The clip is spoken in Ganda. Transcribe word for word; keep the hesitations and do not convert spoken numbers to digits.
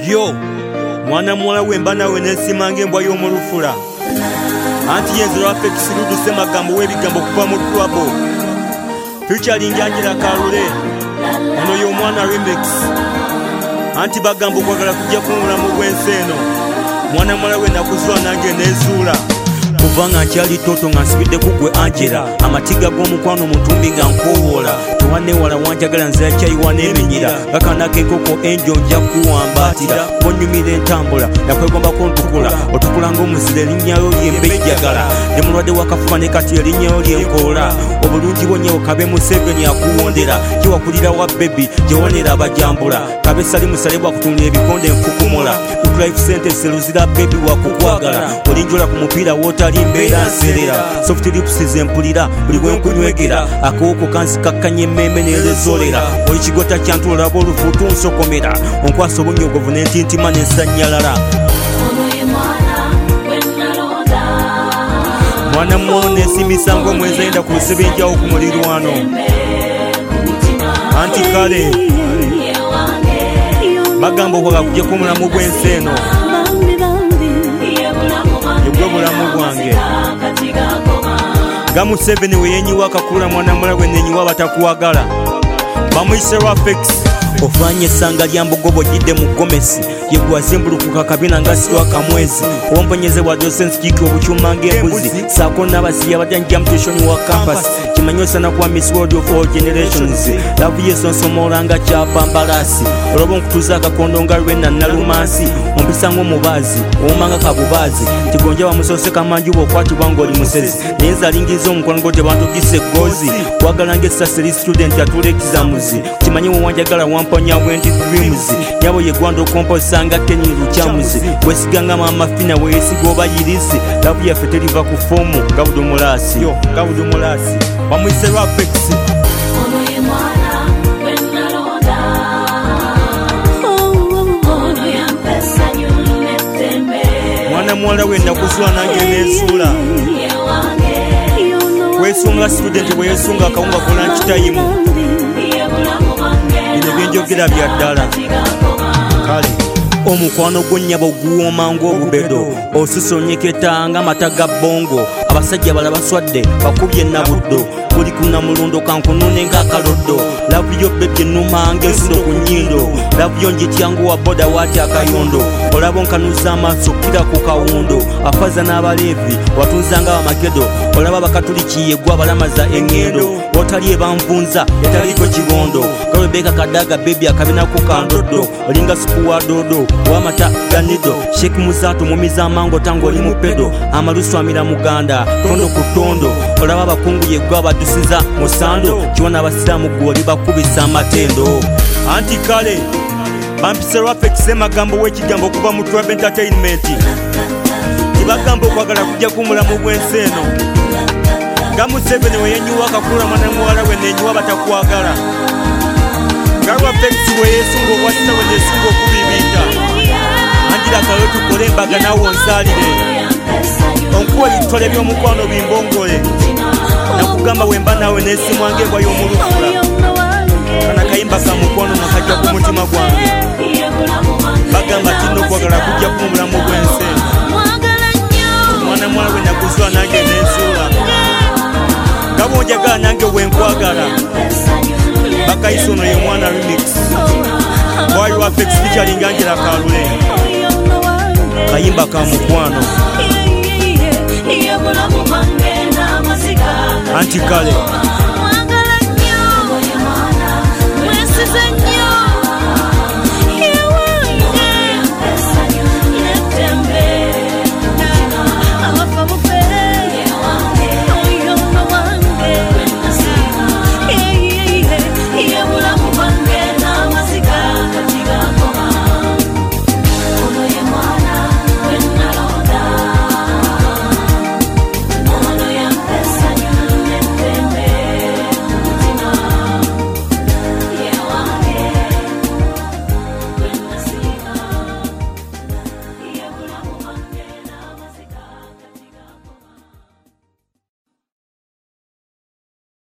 Yo, mwana muwala wemba nawe nesimanga embwa y'omulufula. Anti yenzo Afex Luduse magambo w'ebigambo kuva mu Trouble. Featuring Angela Kalule. Ono y'omwana remix. Anti bagambo kwagala kujja kumulamu bw'ensi eno. Mwana muwala we nakuzwa nange nezuula. Kuvanga nkyali toto nga nsibidde kugwe Angela. Amatiga g'omukwano mutumbi nga nkowoola. Towane wala wanjagala nzira kyayiwa n'emenyera. Kakanako enkoko enjo nja kuwambaatira. Bonyumira entambula yakwegombako ntukula. Otukula ng'omuzira erinnya ly'embejjagala. Ne mulwadde wakafuba ne kati erinnya ly'enkoola. Obulungi bwonnyewo kabe Museveni akuwondera. Kiwakulira wa bebi gyewonera abajambula. Kabe sali musale bwakutunula ebikonde enfukumula. Life sentence luzira bebi wakukwagala. Olinjola ku mupiira wotali mbeera nserera. Soft lips zempulira buli bwenkunywegera. Akawoko kanzikakkanya emmeme neerezolera. Oli kigota kyantu olaba olufuutu nsokomera. Onkwasa obunyogovu n'entintima n'ensanyalala. Mwana mwone simisa ng'omwezi ayenda ku lusebenjawo ku mulirwano. Anti kale bagamba okwagala kujja kumulamu bw'ensi eno. Yegwe bulamu bwange. Nga Museveni we yenyiwa akakula mwana muwala gwe nenyiwa batakuwagala. Bamuyise Afex. Ofanye essanga lya mbogobo jidde mu Gomesi. Yegwazimbulukuka kabina nga sitwa kamwezi. Omponyeze wa dosensi jiki obukyuma ng'embuzi. Saako n'abasiya bajanja muteshoni wa campus. Kimanyosa na kwa Miss World of all generations. Love yeso nsomola nga kyapa mbalasi. Olwoba nkutuza akakondo nga lwena nalumansi. Ompisa ng'omubazi omanga kabubazi. Tigonja bamusose kamanju bw'okwatibwa ng'oli musezi. Naye nze alingiza omukono gwo tebantukisa eggozi. Kwagala ng'essasiri student atula exams. Kimanyi we wanjagala wamponya bwendi dreams. Nyabo ye gwanda okomposa nga Kenny Luchamuzi. Wesiganga mama fina weesiga oba yirizi. Love yaffe teriva ku fomu nga budumulasi. Yo, nga budumulasi. Bamuyise Afex. Mwana muwala we nakuzwa nange nezuula. Weesunga student bwe yeesunga akawunga ku lunch time. Bino byenjogera bya ddala. Kale omukwano gw'onnyabo guwooma ng'obubedo. Osusonyeketa ng'amata ga bongo. Abasajja bala baswadde bakubye nabuddo. Buli kunamulundo kankunune ng'akaloddo. Love yo bebi ennuma ng'ensulo ku nnyindo. Love yo njityangu wa boda waati akayondo. Olaba onkanuza amaaso kira ku kawundo. Afaza n'abaleevi watunzanga bamakedo. Olaba bakatuliki yegwa balamaza engendo. Otali ebanvunza etaliko kibondo. Kalebeka kadaga bebi akabinako kandoddo. Olinga supu wa dodo wamata ganido. Sheikh Muzato mumiza amango tango oli mu pedo. Amalusu amira muganda tondo ku tondo. Olaba abakungu yegwa badusiza musando. Kiwana abasiramu gwoli bakubisa amatendo. Anti kale bampise Afex magambo w'ekigambo okuva mu Trouble Entertainment. Tibagamba okwagala kujja kumulamu bw'ensi eno. Nga Museveni we yenyiwa akakula mwana muwala we nenyiwa batakwagala. Nga Afex we yeesunga obwasita we neesunga okubibinta. Angela Kalule tukole embaga nawe onsaalire. Onkuwa ebitole by'omukwano bimbongole. Nakugamba wemba nawe neesimwanga embwa y'omulufula. Kana kayimba ka mukwano nakajja ku mutima gwange. Bagamba tino kwagala kujja ku mulamu bw'ensi. Mwana muwala we nakuzwa nange neezuula. Nga bw'onjagala nange wenkwagala. Bakayise ono ye mwana remix. Bwayo Afex featuring Angela Kalule. Kayimba ka mukwano. Anti kale